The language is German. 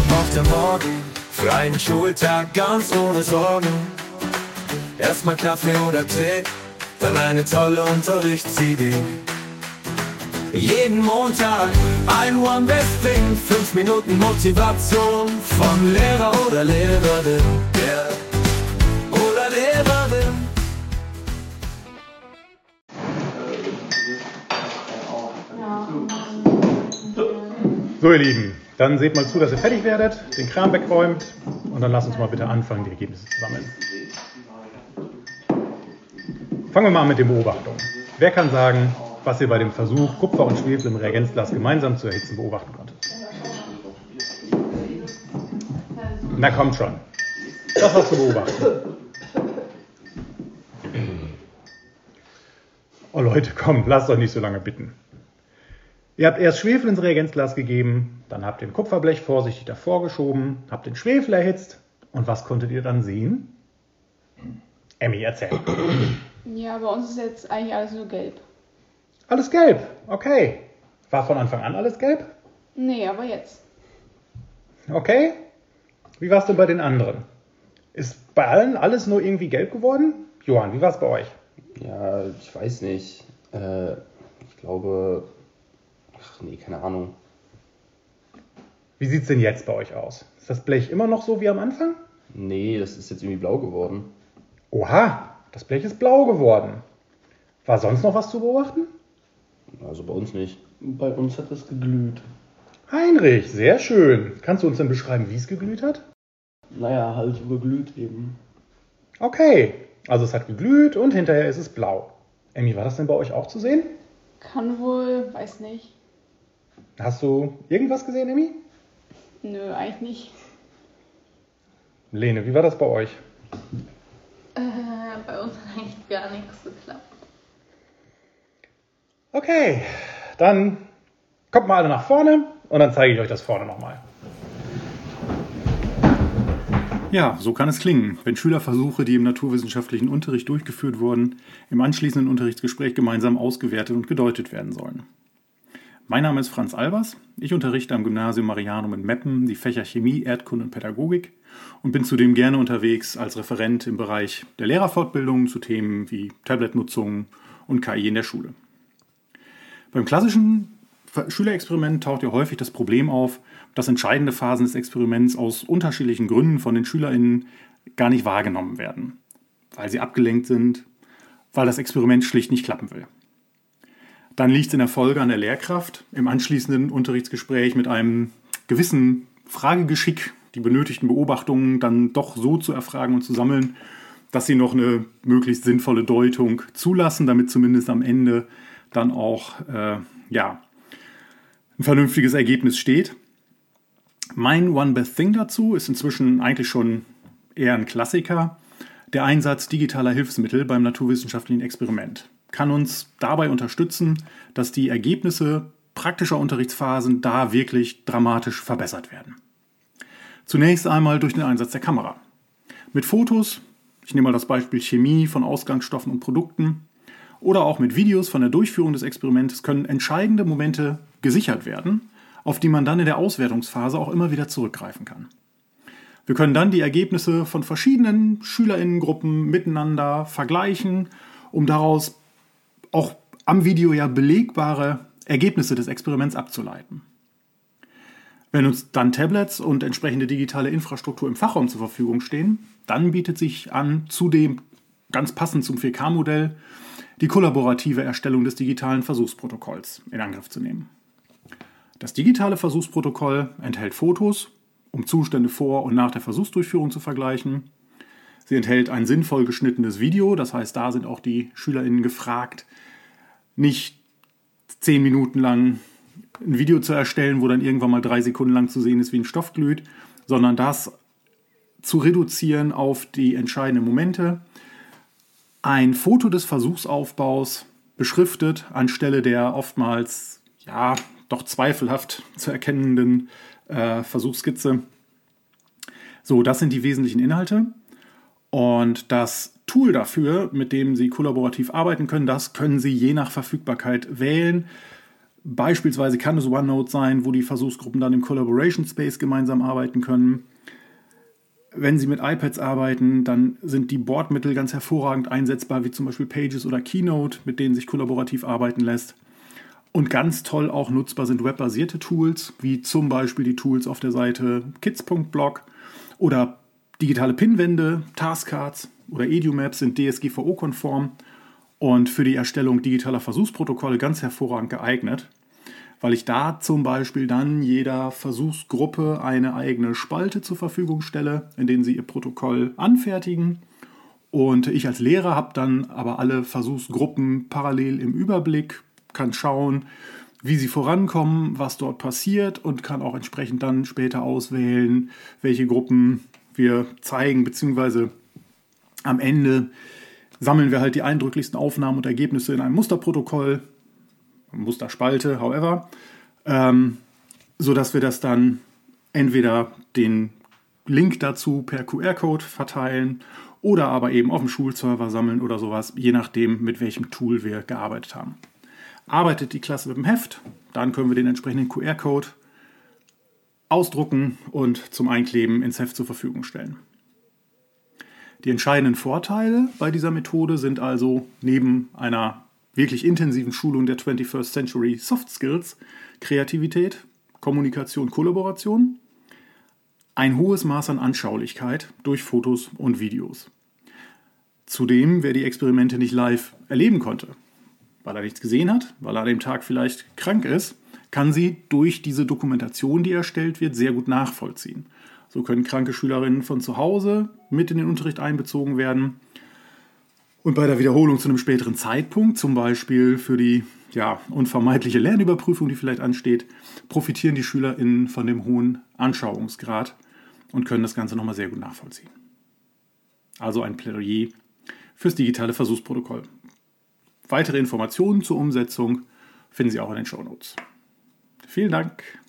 auf der Morgen, für einen Schultag ganz ohne Sorgen. Erstmal Kaffee oder Tee, dann eine tolle Unterrichtsidee. Jeden Montag ein One Best Thing, 5 Minuten Motivation vom Lehrer oder Lehrerin, yeah. Oder Lehrerin. So ihr Lieben, dann seht mal zu, dass ihr fertig werdet, den Kram wegräumt und dann lasst uns mal bitte anfangen, die Ergebnisse zu sammeln. Fangen wir mal an mit den Beobachtungen. Wer kann sagen, was ihr bei dem Versuch, Kupfer und Schwefel im Reagenzglas gemeinsam zu erhitzen beobachten konntet? Na kommt schon. Das war's zu beobachten. Oh Leute, komm, lasst euch nicht so lange bitten. Ihr habt erst Schwefel ins Reagenzglas gegeben, dann habt ihr ein Kupferblech vorsichtig davor geschoben, habt den Schwefel erhitzt und was konntet ihr dann sehen? Emmy, erzähl. Ja, bei uns ist jetzt eigentlich alles nur gelb. Alles gelb, okay. War von Anfang an alles gelb? Nee, aber jetzt. Okay. Wie war es denn bei den anderen? Ist bei allen alles nur irgendwie gelb geworden? Johann, wie war es bei euch? Ja, ich weiß nicht. Ich glaube... Ach nee, keine Ahnung. Wie sieht es denn jetzt bei euch aus? Ist das Blech immer noch so wie am Anfang? Nee, das ist jetzt irgendwie blau geworden. Oha, das Blech ist blau geworden. War sonst noch was zu beobachten? Also bei uns nicht. Bei uns hat es geglüht. Heinrich, sehr schön. Kannst du uns denn beschreiben, wie es geglüht hat? Naja, halt so geglüht eben. Okay, also es hat geglüht und hinterher ist es blau. Emmy, war das denn bei euch auch zu sehen? Kann wohl, weiß nicht. Hast du irgendwas gesehen, Emmy? Nö, eigentlich nicht. Lene, wie war das bei euch? Bei uns hat eigentlich gar nichts geklappt. Okay, dann kommt mal alle nach vorne und dann zeige ich euch das vorne nochmal. Ja, so kann es klingen, wenn Schülerversuche, die im naturwissenschaftlichen Unterricht durchgeführt wurden, im anschließenden Unterrichtsgespräch gemeinsam ausgewertet und gedeutet werden sollen. Mein Name ist Franz Albers, ich unterrichte am Gymnasium Marianum in Meppen die Fächer Chemie, Erdkunde und Pädagogik und bin zudem gerne unterwegs als Referent im Bereich der Lehrerfortbildung zu Themen wie Tabletnutzung und KI in der Schule. Beim klassischen Schülerexperiment taucht ja häufig das Problem auf, dass entscheidende Phasen des Experiments aus unterschiedlichen Gründen von den SchülerInnen gar nicht wahrgenommen werden, weil sie abgelenkt sind, weil das Experiment schlicht nicht klappen will. Dann liegt es in der Folge an der Lehrkraft, im anschließenden Unterrichtsgespräch mit einem gewissen Fragegeschick die benötigten Beobachtungen dann doch so zu erfragen und zu sammeln, dass sie noch eine möglichst sinnvolle Deutung zulassen, damit zumindest am Ende dann auch ein vernünftiges Ergebnis steht. Mein One Best Thing dazu ist inzwischen eigentlich schon eher ein Klassiker. Der Einsatz digitaler Hilfsmittel beim naturwissenschaftlichen Experiment kann uns dabei unterstützen, dass die Ergebnisse praktischer Unterrichtsphasen da wirklich dramatisch verbessert werden. Zunächst einmal durch den Einsatz der Kamera. Mit Fotos, ich nehme mal das Beispiel Chemie von Ausgangsstoffen und Produkten, oder auch mit Videos von der Durchführung des Experiments können entscheidende Momente gesichert werden, auf die man dann in der Auswertungsphase auch immer wieder zurückgreifen kann. Wir können dann die Ergebnisse von verschiedenen SchülerInnengruppen miteinander vergleichen, um daraus auch am Video ja belegbare Ergebnisse des Experiments abzuleiten. Wenn uns dann Tablets und entsprechende digitale Infrastruktur im Fachraum zur Verfügung stehen, dann bietet sich an, zudem ganz passend zum 4K-Modell, die kollaborative Erstellung des digitalen Versuchsprotokolls in Angriff zu nehmen. Das digitale Versuchsprotokoll enthält Fotos, um Zustände vor und nach der Versuchsdurchführung zu vergleichen. Sie enthält ein sinnvoll geschnittenes Video, das heißt, da sind auch die SchülerInnen gefragt, nicht 10 Minuten lang ein Video zu erstellen, wo dann irgendwann mal 3 Sekunden lang zu sehen ist, wie ein Stoff glüht, sondern das zu reduzieren auf die entscheidenden Momente. Ein Foto des Versuchsaufbaus beschriftet anstelle der oftmals doch zweifelhaft zu erkennenden Versuchsskizze. So, das sind die wesentlichen Inhalte. Und das Tool dafür, mit dem Sie kollaborativ arbeiten können, das können Sie je nach Verfügbarkeit wählen. Beispielsweise kann es OneNote sein, wo die Versuchsgruppen dann im Collaboration Space gemeinsam arbeiten können. Wenn Sie mit iPads arbeiten, dann sind die Bordmittel ganz hervorragend einsetzbar, wie zum Beispiel Pages oder Keynote, mit denen sich kollaborativ arbeiten lässt. Und ganz toll auch nutzbar sind webbasierte Tools, wie zum Beispiel die Tools auf der Seite kids.blog oder digitale Pinwände, Taskcards oder EduMaps sind DSGVO-konform und für die Erstellung digitaler Versuchsprotokolle ganz hervorragend geeignet, weil ich da zum Beispiel dann jeder Versuchsgruppe eine eigene Spalte zur Verfügung stelle, in denen sie ihr Protokoll anfertigen. Und ich als Lehrer habe dann aber alle Versuchsgruppen parallel im Überblick, kann schauen, wie sie vorankommen, was dort passiert und kann auch entsprechend dann später auswählen, welche Gruppen wir zeigen, beziehungsweise am Ende sammeln wir halt die eindrücklichsten Aufnahmen und Ergebnisse in einem Musterprotokoll, Musterspalte, however, sodass wir das dann entweder den Link dazu per QR-Code verteilen oder aber eben auf dem Schulserver sammeln oder sowas, je nachdem, mit welchem Tool wir gearbeitet haben. Arbeitet die Klasse mit dem Heft, dann können wir den entsprechenden QR-Code ausdrucken und zum Einkleben ins Heft zur Verfügung stellen. Die entscheidenden Vorteile bei dieser Methode sind also neben einer wirklich intensiven Schulung der 21st Century Soft Skills, Kreativität, Kommunikation, Kollaboration, ein hohes Maß an Anschaulichkeit durch Fotos und Videos. Zudem, wer die Experimente nicht live erleben konnte, weil er nichts gesehen hat, weil er an dem Tag vielleicht krank ist, kann sie durch diese Dokumentation, die erstellt wird, sehr gut nachvollziehen. So können kranke Schülerinnen von zu Hause mit in den Unterricht einbezogen werden. Und bei der Wiederholung zu einem späteren Zeitpunkt, zum Beispiel für die unvermeidliche Lernüberprüfung, die vielleicht ansteht, profitieren die SchülerInnen von dem hohen Anschauungsgrad und können das Ganze nochmal sehr gut nachvollziehen. Also ein Plädoyer fürs digitale Versuchsprotokoll. Weitere Informationen zur Umsetzung finden Sie auch in den Shownotes. Vielen Dank.